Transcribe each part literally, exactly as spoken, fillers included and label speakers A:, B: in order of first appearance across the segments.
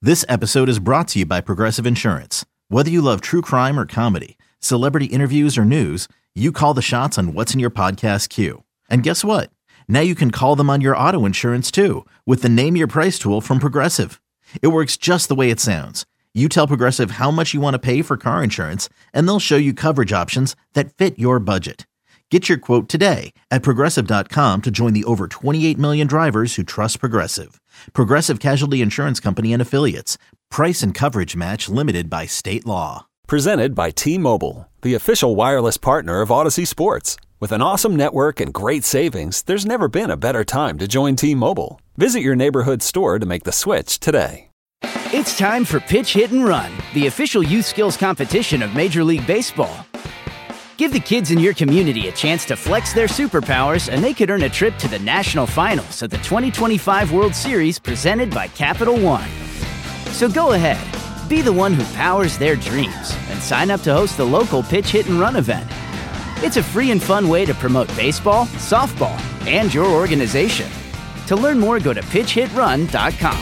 A: This episode is brought to you by Progressive Insurance. Whether you love true crime or comedy, celebrity interviews or news, you call the shots on what's in your podcast queue. And guess what? Now you can call them on your auto insurance too with the Name Your Price tool from Progressive. It works just the way it sounds. You tell Progressive how much you want to pay for car insurance, and they'll show you coverage options that fit your budget. Get your quote today at Progressive dot com to join the over twenty-eight million drivers who trust Progressive. Progressive Casualty Insurance Company and Affiliates. Price and coverage match limited by state law.
B: Presented by T-Mobile, the official wireless partner of Odyssey Sports. With an awesome network and great savings, there's never been a better time to join T-Mobile. Visit your neighborhood store to make the switch today.
C: It's time for Pitch, Hit, and Run, the official youth skills competition of Major League Baseball. Give the kids in your community a chance to flex their superpowers, and they could earn a trip to the national finals of the twenty twenty-five World Series presented by Capital One. So go ahead, be the one who powers their dreams, and sign up to host the local Pitch, Hit, and Run event. It's a free and fun way to promote baseball, softball, and your organization. To learn more, go to pitch hit run dot com.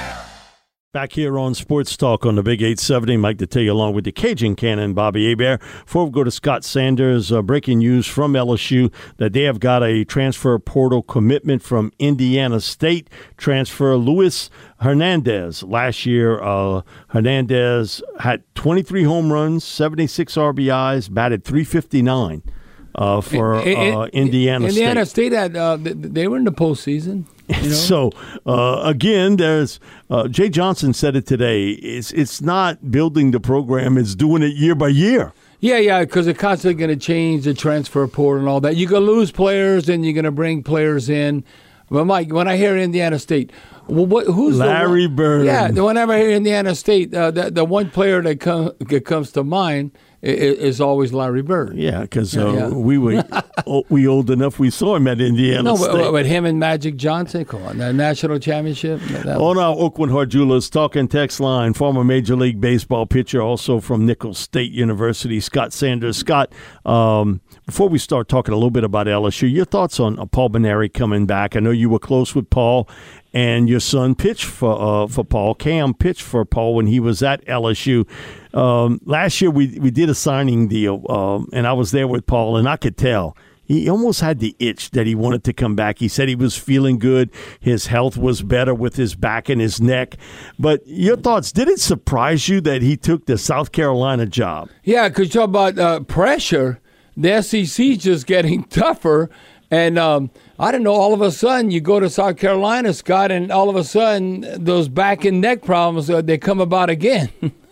D: Back here on Sports Talk on the Big eight seventy, Mike Detillier along with the Cajun Cannon, Bobby Hebert. Before we go to Scott Sanders, uh, breaking news from L S U that they have got a transfer portal commitment from Indiana State transfer Luis Hernandez. Last year, uh, Hernandez had twenty-three home runs, seventy-six R B Is, batted three fifty-nine uh, for uh, Indiana,
E: Indiana
D: State.
E: Indiana State, had, uh, they were in the postseason. You know?
D: So, uh, again, there's uh, Jay Johnson said it today. It's it's not building the program; it's doing it year by year.
E: Yeah, yeah, because they're constantly going to change the transfer portal and all that. You're going to lose players, and you're going to bring players in. But Mike, when I hear Indiana State, well, what, who's
D: Larry
E: the one,
D: Bird?
E: Yeah, whenever I hear Indiana State, uh, the the one player that, com- that comes to mind is, is always Larry Bird.
D: Yeah, because uh,
E: yeah, yeah.
D: we were we old enough. We saw him at Indiana
E: no,
D: State.
E: With, with him and Magic Johnson, come on, the national championship.
D: On our Oakland Heart Jewelers talking text line, former Major League Baseball pitcher, also from Nicholls State University, Scott Sanders. Scott, um, before we start talking a little bit about L S U, your thoughts on uh, Paul Beneri coming back? I know you were close with Paul, and your son pitched for uh, for Paul. Cam pitched for Paul when he was at L S U. Um, last year, we we did a signing deal, um, and I was there with Paul, and I could tell he almost had the itch that he wanted to come back. He said he was feeling good. His health was better with his back and his neck. But your thoughts, did it surprise you that he took the South Carolina job?
E: Yeah, because you talk about uh, pressure. The S E C is just getting tougher. And um, I don't know, all of a sudden you go to South Carolina, Scott, and all of a sudden those back and neck problems, uh, they come about again.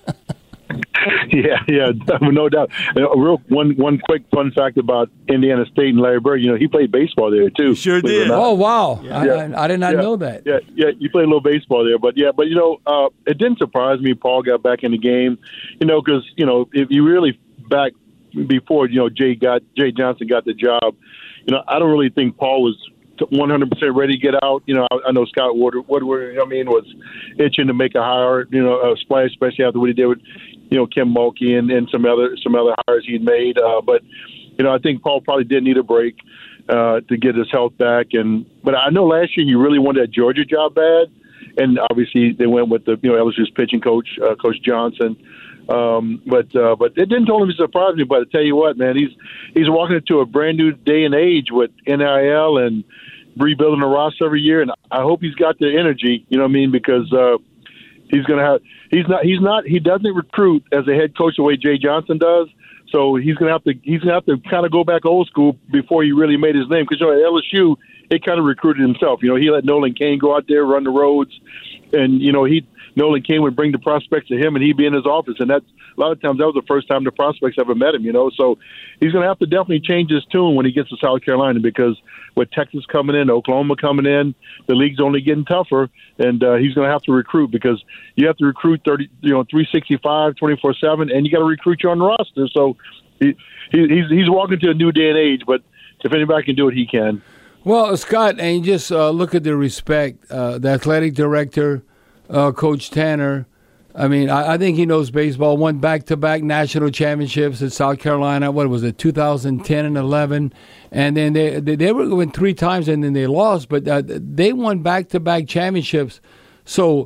F: Yeah, yeah, no doubt. A real one, one quick fun fact about Indiana State and Larry Bird. You know, he played baseball there too.
D: He sure did.
E: Oh wow,
F: yeah.
E: I, I, I did not
F: yeah.
E: know that.
F: Yeah, yeah, you played a little baseball there, but yeah, but you know, uh, it didn't surprise me. Paul got back in the game, you know, because you know if you really back before you know Jay got Jay Johnson got the job, you know, I don't really think Paul was one hundred percent ready to get out. You know, I, I know Scott Woodward, Woodward, I mean, was itching to make a hire, you know, a splash, especially after what he did with, you know, Kim Mulkey and, and some other some other hires he'd made. Uh, but, you know, I think Paul probably did need a break uh, to get his health back. And but I know last year he really wanted that Georgia job bad, and obviously they went with the you know L S U's pitching coach, uh, Coach Johnson. Um, but uh, but it didn't totally surprise me. But I tell you what, man, he's he's walking into a brand new day and age with N I L and rebuilding a roster every year, and I hope he's got the energy. You know what I mean? Because uh, he's going to have he's not he's not he doesn't recruit as a head coach the way Jay Johnson does. So he's going to have to he's going to have to kind of go back old school before he really made his name. Because you know, at L S U, he kind of recruited himself. You know, he let Nolan Cain go out there, run the roads, and you know he. Nolan Cain would bring the prospects to him, and he'd be in his office. And that's a lot of times that was the first time the prospects ever met him, you know. So he's going to have to definitely change his tune when he gets to South Carolina, because with Texas coming in, Oklahoma coming in, the league's only getting tougher, and uh, he's going to have to recruit, because you have to recruit thirty, you know, three sixty-five, twenty-four seven, and you got to recruit your own roster. So he, he, he's he's walking to a new day and age, but if anybody can do it, he can.
E: Well, Scott, and just uh, look at the respect, uh, the athletic director. Uh, Coach Tanner, I mean, I, I think he knows baseball. Won back-to-back national championships in South Carolina. What was it, two thousand ten and eleven? And then they they, they were going three times and then they lost, but uh, they won back-to-back championships. So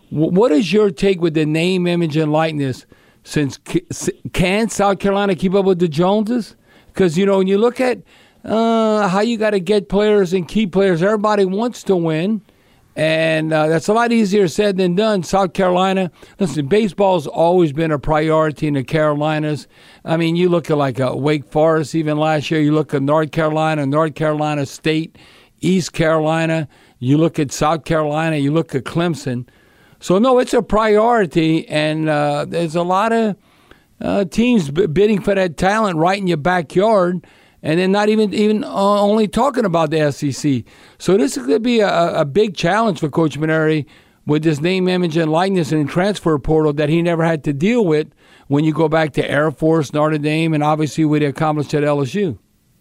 E: what is your take with the name, image, and likeness? Since can South Carolina keep up with the Joneses? Because, you know, when you look at uh, how you got to get players and key players, everybody wants to win. And uh, that's a lot easier said than done. South Carolina, listen, baseball's always been a priority in the Carolinas. I mean, you look at like uh, Wake Forest even last year. You look at North Carolina, North Carolina State, East Carolina. You look at South Carolina. You look at Clemson. So, no, it's a priority, and uh, there's a lot of uh, teams b- bidding for that talent right in your backyard. And then not even even uh, only talking about the S E C. So this is going to be a, a big challenge for Coach Mainieri with this name, image, and likeness and transfer portal that he never had to deal with when you go back to Air Force, Notre Dame, and obviously what he accomplished at L S U.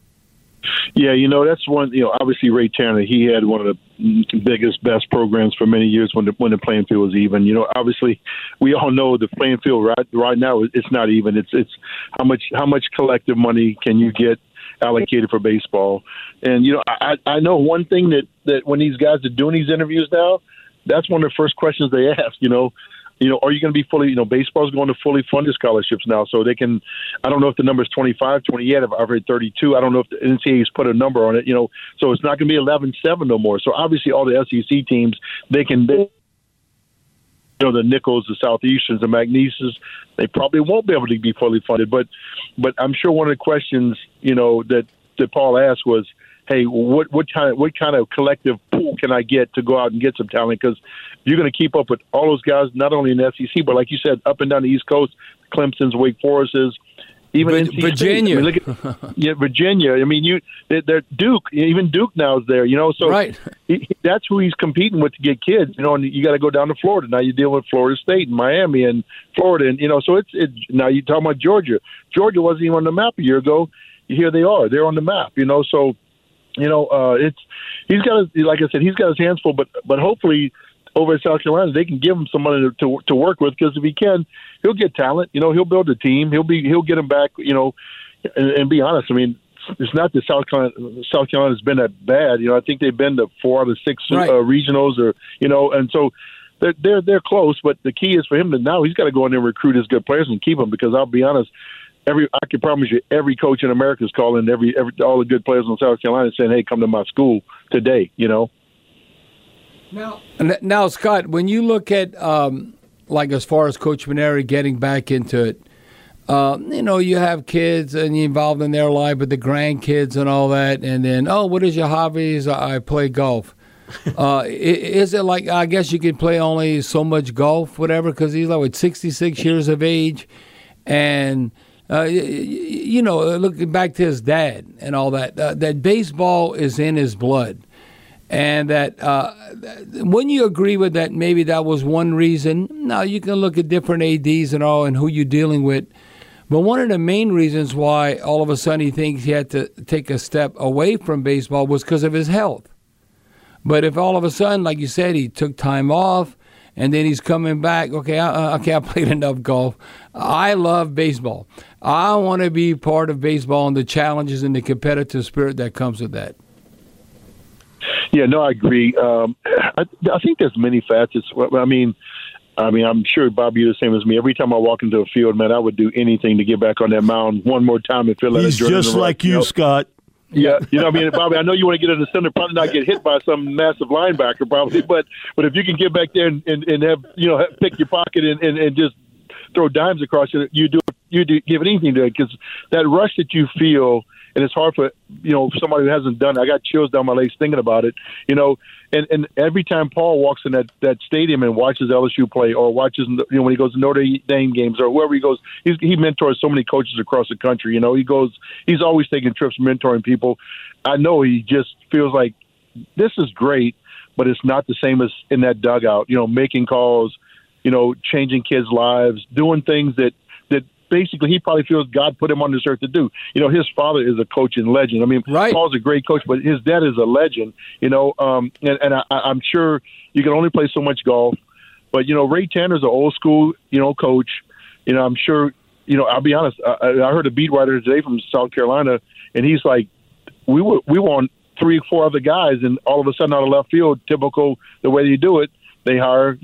F: Yeah, you know, that's one, you know, obviously Ray Tanner, he had one of the biggest, best programs for many years when the, when the playing field was even. You know, obviously we all know the playing field right right now, it's not even. It's it's how much how much collective money can you get allocated for baseball. And, you know, I, I know one thing that, that when these guys are doing these interviews now, that's one of the first questions they ask, you know, you know, are you going to be fully, you know, baseball's going to fully funded scholarships now. So they can, I don't know if the number is twenty-five, twenty-eight, I've heard thirty-two. I don't know if the N C double A's put a number on it, you know, so it's not going to be eleven seven no more. So obviously all the S E C teams, they can, they, you know, the Nichols, the Southeasterns, the Magneses, they probably won't be able to be fully funded. But but I'm sure one of the questions, you know, that, that Paul asked was, hey, what what kind of what kind of collective pool can I get to go out and get some talent? Because you're going to keep up with all those guys, not only in the S E C, but like you said, up and down the East Coast, Clemson's, Wake Forest's, even
E: v- Virginia.
F: I mean, look at, yeah, Virginia. I mean, you they're, they're Duke. Even Duke now is there. You know, so
E: right.
F: he, that's who he's competing with to get kids. You know, and you got to go down to Florida. Now you deal with Florida State and Miami and Florida, and you know, so it's it. Now you talking about Georgia. Georgia wasn't even on the map a year ago. Here they are. They're on the map. You know, so. You know, uh, it's he's got his, like I said, he's got his hands full. But but hopefully, over at South Carolina, they can give him some money to to, to work with, because if he can, he'll get talent. You know, he'll build a team. He'll be he'll get him back. You know, and, and be honest. I mean, it's not that South Carolina South Carolina's been that bad. You know, I think they've been to four out of six right. uh, regionals, or you know, and so they're they're they're close. But the key is for him to now he's got to go in there and recruit his good players and keep them, because I'll be honest. Every I can promise you, every coach in America is calling every, every all the good players in South Carolina saying, "Hey, come to my school today." You know.
E: Now, now, Scott, when you look at um, like as far as Coach Mainieri getting back into it, uh, you know, you have kids and you're involved in their life with the grandkids and all that, and then, oh, what is your hobbies? I play golf. uh, is it like, I guess you can play only so much golf, whatever, because he's like what, sixty-six years of age, and. Uh, you, you know, looking back to his dad and all that, uh, that baseball is in his blood. And that, uh, wouldn't you agree with that? Maybe that was one reason. Now, you can look at different A Ds and all and who you're dealing with. But one of the main reasons why all of a sudden he thinks he had to take a step away from baseball was because of his health. But if all of a sudden, like you said, he took time off, and then he's coming back. Okay, I, okay, I played enough golf. I love baseball. I want to be part of baseball and the challenges and the competitive spirit that comes with that.
F: Yeah, no, I agree. Um, I, I think there's many facets. I mean, I mean, I'm sure Bobby, you're the same as me. Every time I walk into a field, man, I would do anything to get back on that mound one more time and feel like
D: he's just like you,
F: you know?
D: Scott.
F: Yeah, you know what I mean, Bobby, I know you want to get in the center, probably not get hit by some massive linebacker, probably, but but if you can get back there and, and, and have, you know, have, pick your pocket and, and, and just throw dimes across it, you do you do give anything to it, because that rush that you feel, and it's hard for, you know, somebody who hasn't done it. I got chills down my legs thinking about it, you know, and, and every time Paul walks in that, that stadium and watches L S U play, or watches, you know, when he goes to Notre Dame games or wherever he goes, he's, he mentors so many coaches across the country. You know, he goes, he's always taking trips, mentoring people. I know he just feels like this is great, but it's not the same as in that dugout, you know, making calls, you know, changing kids' lives, doing things that, that basically he probably feels God put him on this earth to do. You know, his father is a coaching legend. I mean, right. Paul's a great coach, but his dad is a legend, you know, um, and, and I, I'm sure you can only play so much golf. But, you know, Ray Tanner's an old school, you know, coach. You know, I'm sure, you know, I'll be honest, I, I heard a beat writer today from South Carolina, and he's like, we were, we want three or four other guys, and all of a sudden out of left field, typical the way you do it, they hire, you know,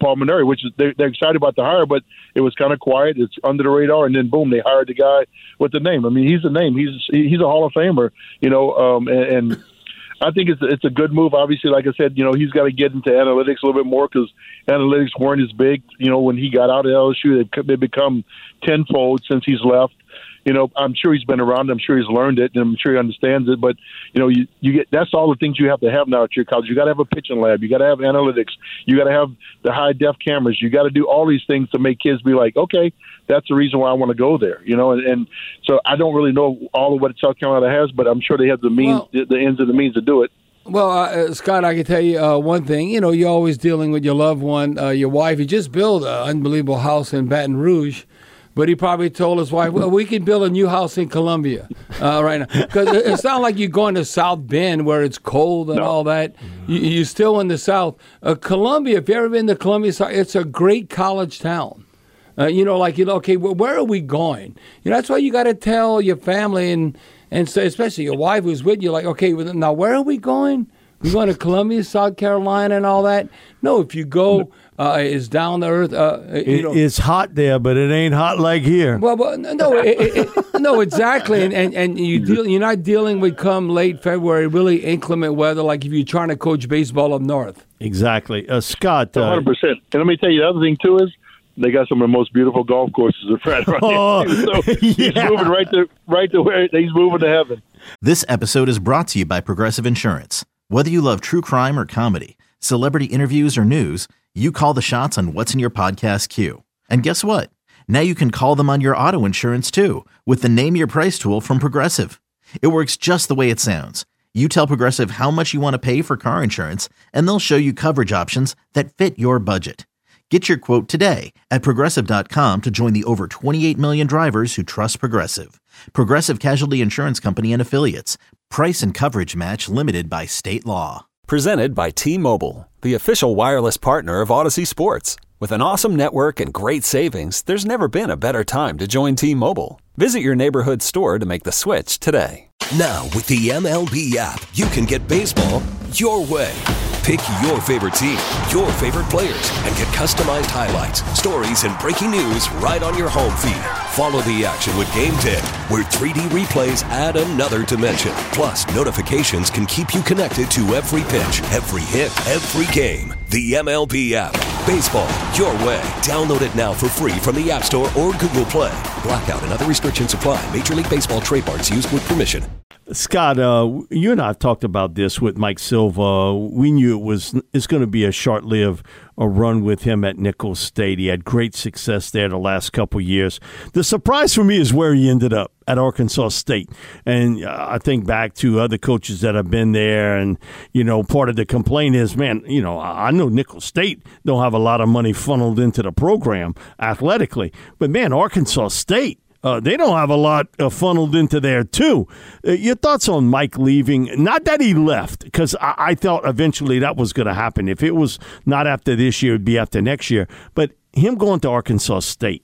F: Paul Mainieri, which is they're, they're excited about the hire, but it was kind of quiet. It's under the radar, and then boom, they hired the guy with the name. I mean, he's a name. He's he's a Hall of Famer, you know, um, and, and I think it's it's a good move. Obviously, like I said, you know, he's got to get into analytics a little bit more because analytics weren't as big, you know, when he got out of L S U. They've, they've become tenfold since he's left. You know, I'm sure he's been around. I'm sure he's learned it, and I'm sure he understands it. But you know, you, you get that's all the things you have to have now at your college. You got to have a pitching lab. You got to have analytics. You got to have the high def cameras. You got to do all these things to make kids be like, okay, that's the reason why I want to go there. You know, and, and so I don't really know all of what South Carolina has, but I'm sure they have the means, well, the, the ends and the means to do it.
E: Well, uh, Scott, I can tell you uh, one thing. You know, you're always dealing with your loved one, uh, your wife. He just built an unbelievable house in Baton Rouge. But he probably told his wife, well, we can build a new house in Columbia uh, right now. Because it's not like you're going to South Bend where it's cold and no. all that. You, you're still in the South. Uh, Columbia, if you've ever been to Columbia, it's a great college town. Uh, you know, like, you know, okay, well, where are we going? You know, that's why you got to tell your family and, and so especially your wife who's with you, like, okay, well, now where are we going? We're going to Columbia, South Carolina and all that? No, if you go... Uh, is down to earth. Uh, you
D: it,
E: know.
D: It's hot there, but it ain't hot like here.
E: Well, but no, it, it, it, no, exactly, and and, and you deal, you're not dealing with come late February really inclement weather like if you're trying to coach baseball up north.
D: Exactly, uh, Scott.
F: one hundred percent. And let me tell you, the other thing too is they got some of the most beautiful golf courses right around
D: oh,
F: here. So he's
D: yeah.
F: moving right to right to where he's moving to heaven.
A: This episode is brought to you by Progressive Insurance. Whether you love true crime or comedy, celebrity interviews or news, you call the shots on what's in your podcast queue. And guess what? Now you can call them on your auto insurance too with the Name Your Price tool from Progressive. It works just the way it sounds. You tell Progressive how much you want to pay for car insurance, and they'll show you coverage options that fit your budget. Get your quote today at Progressive dot com to join the over twenty-eight million drivers who trust Progressive. Progressive Casualty Insurance Company and Affiliates. Price and coverage match limited by state law.
B: Presented by T-Mobile, the official wireless partner of Odyssey Sports. With an awesome network and great savings, there's never been a better time to join T-Mobile. Visit your neighborhood store to make the switch today.
G: Now, with the M L B app, you can get baseball your way. Pick your favorite team, your favorite players, and get customized highlights, stories, and breaking news right on your home feed. Follow the action with Game Day, where three D replays add another dimension. Plus, notifications can keep you connected to every pitch, every hit, every game. The M L B app. Baseball your way. Download it now for free from the App Store or Google Play. Blackout and other restrictions apply. Major League Baseball trademarks used with permission.
D: Scott, uh, you and I have talked about this with Mike Silva. We knew it was it's going to be a short-lived a run with him at Nicholls State. He had great success there the last couple of years. The surprise for me is where he ended up at Arkansas State. And uh, I think back to other coaches that have been there, and, you know, part of the complaint is, man, you know, I know Nicholls State don't have a lot of money funneled into the program athletically, but, man, Arkansas State, Uh, they don't have a lot uh, funneled into there, too. Uh, your thoughts on Mike leaving? Not that he left, because I-, I thought eventually that was going to happen. If it was not after this year, it would be after next year. But him going to Arkansas State.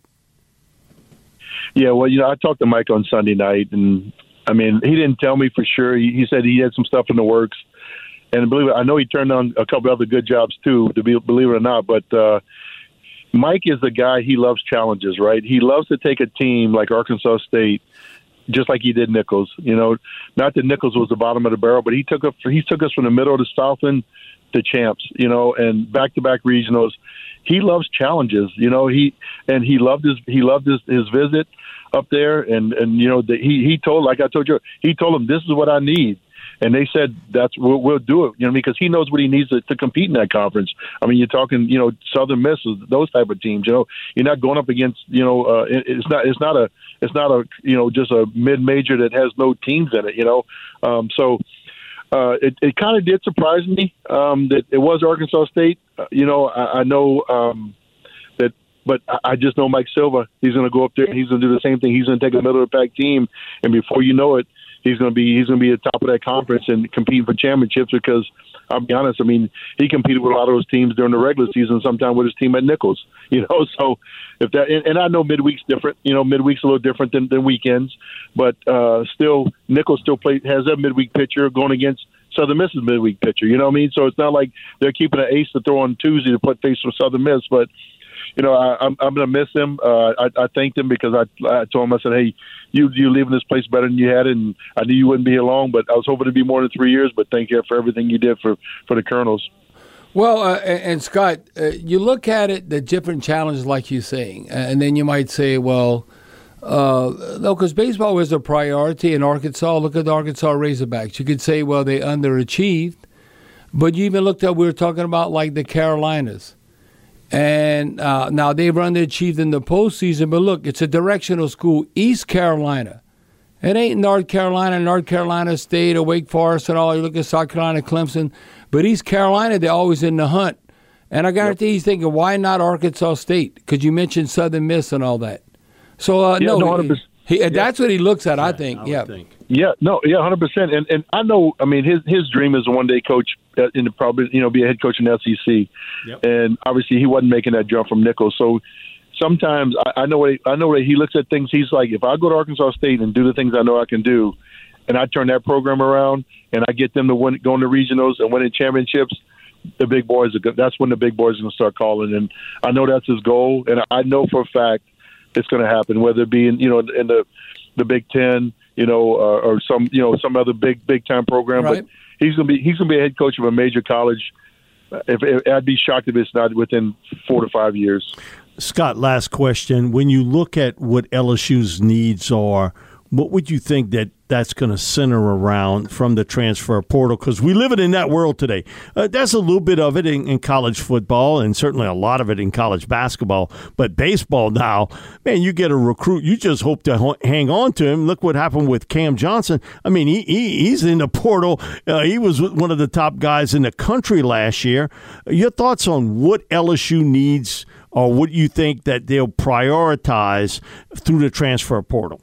F: Yeah, well, you know, I talked to Mike on Sunday night, and, I mean, he didn't tell me for sure. He, he said he had some stuff in the works. And believe it, I know he turned on a couple other good jobs, too, to be, believe it or not. But uh, Mike is the guy, he loves challenges, right? He loves to take a team like Arkansas State, just like he did Nicholls. You know, not that Nicholls was the bottom of the barrel, but he took, a, he took us from the middle of the Southland to champs, you know, and back-to-back regionals. He loves challenges, you know, he and he loved his he loved his, his visit up there. And, and you know, the, he, he told, like I told you, he told them, this is what I need. And they said, "That's we'll, we'll do it," you know, because he knows what he needs to, to compete in that conference. I mean, you're talking, you know, Southern Miss, those type of teams. You know, you're not going up against, you know, uh, it, it's not, it's not a, it's not a, you know, just a mid-major that has no teams in it. You know, um, so uh, it, it kind of did surprise me um, that it was Arkansas State. Uh, you know, I, I know um, that, but I just know Mike Silva. He's going to go up there and he's going to do the same thing. He's going to take a middle of the pack team, and before you know it, He's going to be he's going to be at the top of that conference and competing for championships. Because I'll be honest, I mean, he competed with a lot of those teams during the regular season, sometime with his team at Nicholls. You know, so if that and, and I know midweek's different. You know, midweek's a little different than, than weekends, but uh, still, Nicholls still play has that midweek pitcher going against Southern Miss's midweek pitcher. You know what I mean? So it's not like they're keeping an ace to throw on Tuesday to put face from Southern Miss. But, you know, I, I'm, I'm going to miss him. Uh, I, I thanked him because I, I told him, I said, hey, you, you're leaving this place better than you had it, and I knew you wouldn't be here long, but I was hoping to be more than three years. But thank you for everything you did for, for the Colonels.
E: Well, uh, and, and Scott, uh, you look at it, the different challenges like you're saying, and then you might say, well, uh, no, because baseball was a priority in Arkansas. Look at the Arkansas Razorbacks. You could say, well, they underachieved, but you even looked at, we were talking about like the Carolinas. And uh, now they've underachieved in the postseason, but look, it's a directional school, East Carolina. It ain't North Carolina, North Carolina State, or Wake Forest and all. You look at South Carolina, Clemson. But East Carolina, they're always in the hunt. And I guarantee yep. he's thinking, why not Arkansas State? Because you mentioned Southern Miss and all that. So, uh,
F: yeah,
E: no,
F: no
E: he, he,
F: yeah.
E: that's what he looks at,
D: yeah,
E: I think.
D: I
E: yeah.
D: think.
F: Yeah, no, yeah, one hundred percent. And and I know, I mean, his his dream is to one day coach in the probably, you know, be a head coach in the S E C. Yep. And obviously, he wasn't making that jump from Nicholls. So sometimes I, I know what he, I know what he looks at things. He's like, if I go to Arkansas State and do the things I know I can do, and I turn that program around, and I get them to win, go into regionals and winning championships, the big boys are good. That's when the big boys are going to start calling. And I know that's his goal, and I know for a fact it's going to happen, whether it be in, you know, in the the Big Ten, you know, uh, or some, you know, some other big, big time program.
E: Right.
F: But he's gonna be, he's gonna be a head coach of a major college. If, if I'd be shocked if it's not within four to five years.
D: Scott, last question: when you look at what L S U's needs are, what would you think that that's going to center around from the transfer portal? Because we live it in that world today. Uh, there's a little bit of it in, in college football, and certainly a lot of it in college basketball. But baseball now, man, you get a recruit, you just hope to ho- hang on to him. Look what happened with Cam Johnson. I mean, he, he he's in the portal. Uh, he was one of the top guys in the country last year. Your thoughts on what L S U needs, or what you think that they'll prioritize through the transfer portal?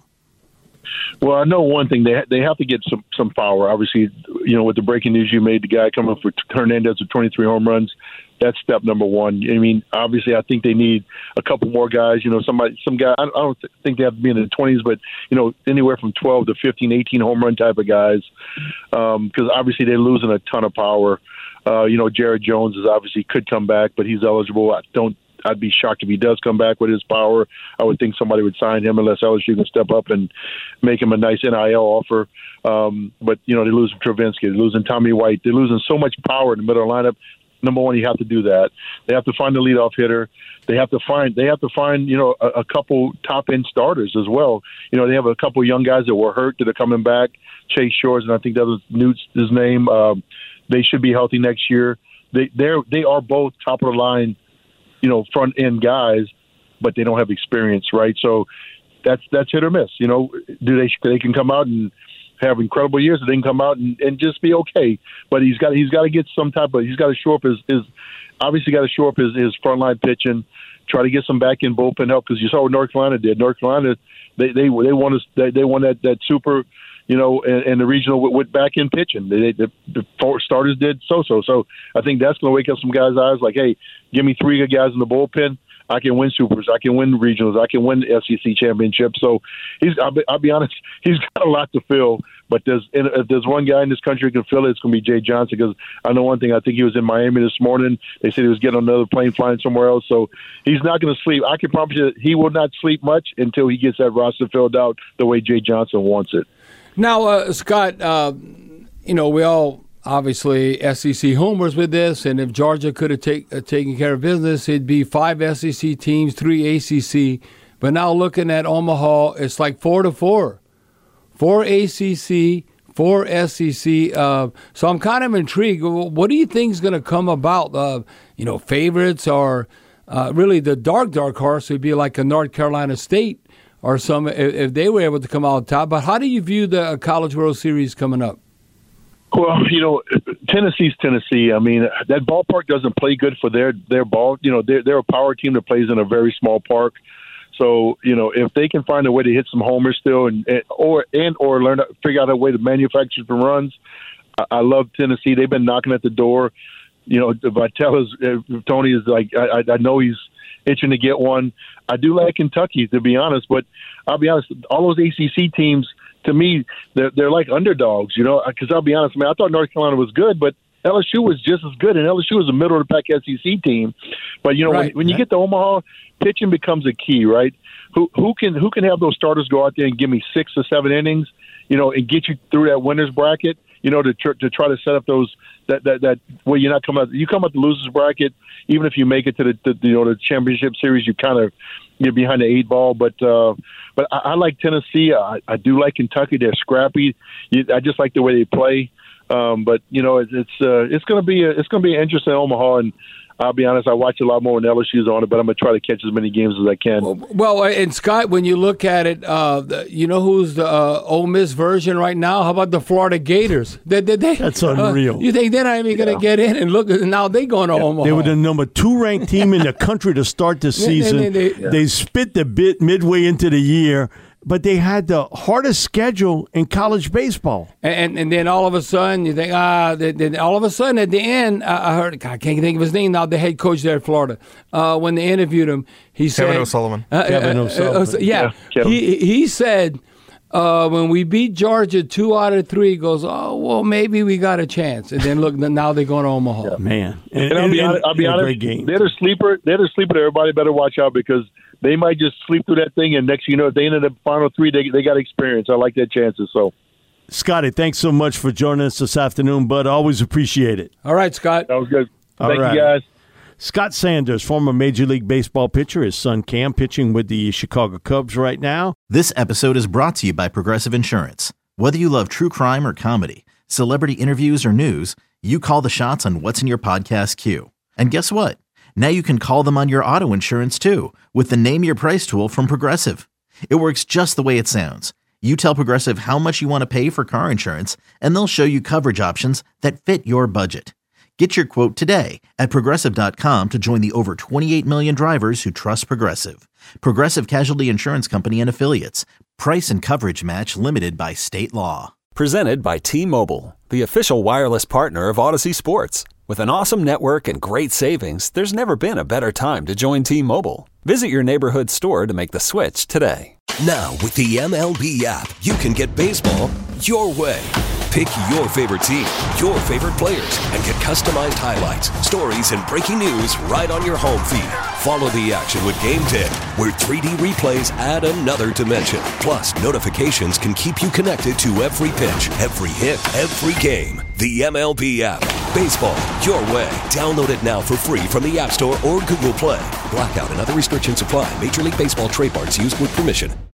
F: Well, I know one thing. They they have to get some, some power. Obviously, you know, with the breaking news you made, the guy coming for Hernandez with twenty-three home runs, that's step number one. I mean, obviously, I think they need a couple more guys. You know, somebody, some guy. I don't think they have to be in the twenties, but, you know, anywhere from twelve to fifteen, eighteen home run type of guys, because um, obviously they're losing a ton of power. Uh, you know, Jared Jones is obviously could come back, but he's eligible. I don't. I'd be shocked if he does come back with his power. I would think somebody would sign him unless L S U can step up and make him a nice N I L offer. Um, but, you know, they're losing Travinsky. They're losing Tommy White. They're losing so much power in the middle of the lineup. Number one, you have to do that. They have to find the leadoff hitter. They have to find, they have to find, you know, a, a couple top-end starters as well. You know, they have a couple young guys that were hurt that are coming back. Chase Shores, and I think that was Newt's his name. Um, they should be healthy next year. They they're they are both top of the line, you know, front end guys, but they don't have experience, right? So that's that's hit or miss. You know, do they they can come out and have incredible years, or they can come out and, and just be okay. But he's got he's got to get some type of he's got to show up his, his obviously got to show up his, his front line pitching, try to get some back in bullpen help, because you saw what North Carolina did. North Carolina they they they won us they, they won that that super. You know, and, and the regional with, with back end pitching, they, the, the four starters did so so. So I think that's going to wake up some guys' eyes. Like, hey, give me three good guys in the bullpen. I can win supers. I can win regionals. I can win S E C championships. So he's. I'll be, I'll be honest. He's got a lot to fill. But there's if there's one guy in this country who can fill it, it's going to be Jay Johnson. Because I know one thing. I think he was in Miami this morning. They said he was getting on another plane flying somewhere else. So he's not going to sleep. I can promise you, he will not sleep much until he gets that roster filled out the way Jay Johnson wants it.
E: Now, uh, Scott, uh, you know, we all obviously S E C homers with this, and if Georgia could have take, uh, taken care of business, it'd be five S E C teams, three A C C. But now looking at Omaha, it's like four to four. Four A C C, four S E C. Uh, so I'm kind of intrigued. What do you think is going to come about? Uh, you know, favorites or uh, really the dark, dark horse would be like a North Carolina State or some, if they were able to come out on top. But how do you view the College World Series coming up?
F: Well, you know, Tennessee's Tennessee. I mean, that ballpark doesn't play good for their, their ball. You know, they're, they're a power team that plays in a very small park. So, you know, if they can find a way to hit some homers still and, and or and or learn to figure out a way to manufacture some runs, I, I love Tennessee. They've been knocking at the door. You know, Vitale is, uh, Tony is like, I, I know he's itching to get one. I do like Kentucky, to be honest, but I'll be honest, all those A C C teams, to me, they're, they're like underdogs, you know, because I'll be honest, man, I thought North Carolina was good, but L S U was just as good, and L S U was a middle-of-the-pack S E C team. But, you know,
E: right,
F: when, when you
E: right.
F: get to Omaha, pitching becomes a key, right? Who who can who can have those starters go out there and give me six or seven innings, you know, and get you through that winner's bracket, you know, to tr- to try to set up those that that that where you're not coming out. You come out the losers bracket, even if you make it to the, the you know the championship series, you kind of you're behind the eight ball. But uh, but I, I like Tennessee. I, I do like Kentucky. They're scrappy. You, I just like the way they play. Um, but you know, it's it's, uh, it's going to be a, it's going to be interesting in Omaha, and I'll be honest, I watch a lot more when L S U's on it, but I'm going to try to catch as many games as I can.
E: Well, well and Scott, when you look at it, uh, the, you know who's the uh, Ole Miss version right now? How about the Florida Gators? They, they, they,
D: That's unreal.
E: Uh, you think they're not even going to get in? And look, now they going to yeah. Omaha.
D: They were the number two ranked team in the country to start the season. they, they, they, yeah. they spit the bit midway into the year. But they had the hardest schedule in college baseball.
E: And and, and then all of a sudden, you think, ah, then, then all of a sudden at the end, uh, I heard, I can't think of his name now, the head coach there at Florida. Uh, when they interviewed him, he
H: Kevin
E: said.
H: Kevin O'Sullivan.
E: Uh,
D: Kevin
E: uh,
D: O'Sullivan.
E: Uh, uh, yeah. yeah he, he said, uh, when we beat Georgia two out of three, he goes, oh, well, maybe we got a chance. And then look, now they're going to Omaha.
D: Yeah. Man.
F: And, and I'll be honest, I'll be honest they're the sleeper. They're the sleeper that everybody better watch out because they might just sleep through that thing, and next you know, if they end up the final three, they they got experience. I like their chances. So,
D: Scotty, thanks so much for joining us this afternoon, bud. Always appreciate it.
E: All right, Scott.
F: That was good.
D: All
F: Thank
D: right.
F: you, guys.
D: Scott Sanders, former Major League Baseball pitcher, his son Cam pitching with the Chicago Cubs right now.
A: This episode is brought to you by Progressive Insurance. Whether you love true crime or comedy, celebrity interviews or news, you call the shots on what's in your podcast queue. And guess what? Now you can call them on your auto insurance too with the Name Your Price tool from Progressive. It works just the way it sounds. You tell Progressive how much you want to pay for car insurance, and they'll show you coverage options that fit your budget. Get your quote today at Progressive dot com to join the over twenty-eight million drivers who trust Progressive. Progressive Casualty Insurance Company and Affiliates. Price and coverage match limited by state law.
B: Presented by T-Mobile, the official wireless partner of Odyssey Sports. With an awesome network and great savings, there's never been a better time to join T-Mobile. Visit your neighborhood store to make the switch today.
G: Now, with the M L B app, you can get baseball your way. Pick your favorite team, your favorite players, and get customized highlights, stories, and breaking news right on your home feed. Follow the action with Game ten, where three D replays add another dimension. Plus, notifications can keep you connected to every pitch, every hit, every game. The M L B app. Baseball your way. Download it now for free from the App Store or Google Play. Blackout and other restrictions apply. Major League Baseball trademarks used with permission.